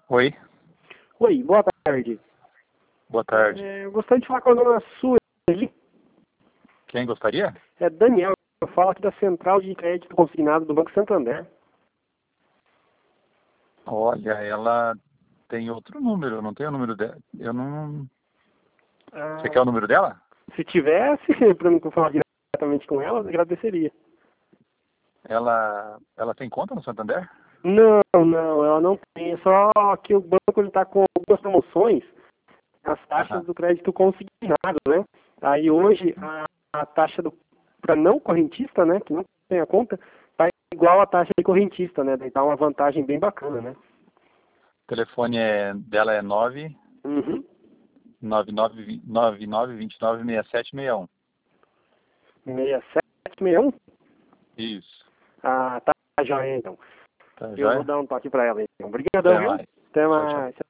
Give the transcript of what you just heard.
Oi, Oi, boa tarde. boa tarde. Eu gostaria de falar com a dona Sua aí. Quem gostaria? É Daniel, eu falo aqui da Central de Crédito Consignado do Banco Santander. Olha, ela tem outro número, não tem o número dela. Eu não. Você quer o Ah, número dela? se tivesse, para eu falar diretamente com ela, eu agradeceria. Ela tem conta no Santander? Não, ela não tem. É só que o banco está com algumas promoções, as taxas Aham. do crédito consignado, né? Aí hoje a taxa para não correntista, né, que não tem a conta, tá igual a taxa de correntista, né? Daí dá uma vantagem bem bacana, né? O telefone dela é 9 Uhum. 9929 6761. 6761? Isso. Ah, tá joia então. Tá Eu vou joia? dar um toque pra ela então. Obrigadão, Até viu? mais. Até Tchau, tchau. mais.